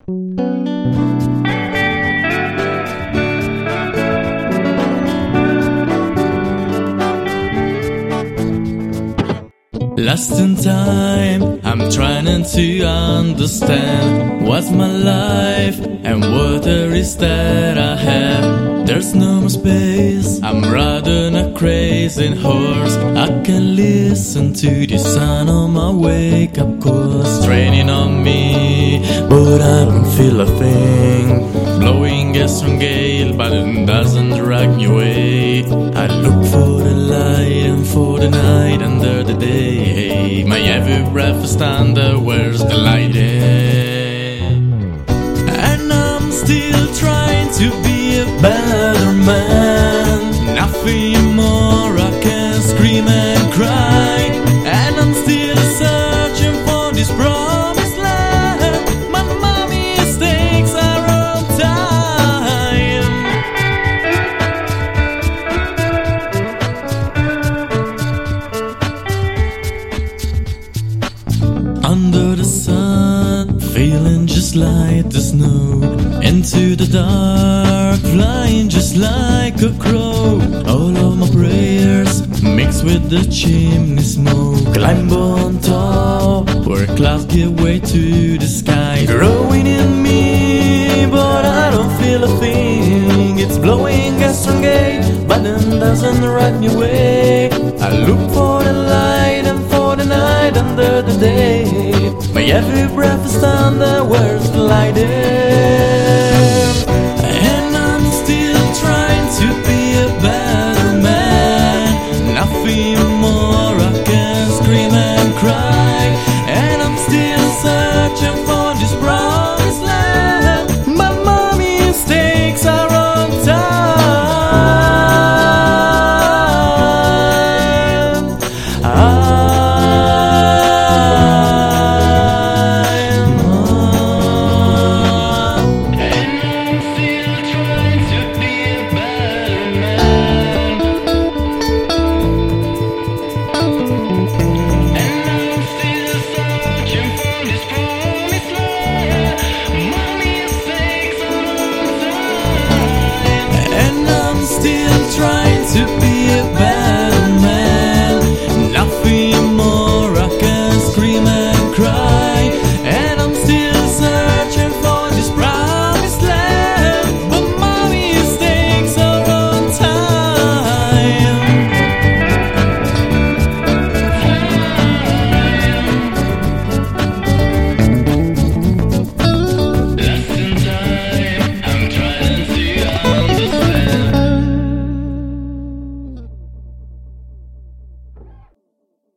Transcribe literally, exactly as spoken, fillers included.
Lost in time, I'm trying to understand what's my life and what there is that I have. There's no more space, I'm riding a crazy horse. I can listen to the sound on my wake-up call. Straining on me, but I don't feel a thing. Blowing a strong gale, but it doesn't drag me away. I look for the light and for the night under the day. My every breath is thunder, where's the light in? And I'm still trying to be a better man. Nothing more, I can scream and cry. And I'm still searching for this promised land. My mommy mistakes are on time. Under the sun, feeling just like the snow. Into the dark, flying just like a crow. All of my prayers mixed with the chimney smoke. Climb on top, where clouds give way to the sky. Growing in me, but I don't feel a thing. It's blowing a strong gale, but it doesn't ride me away. I look for the light and for the night under the day. My every breath is thunder, where's the light in?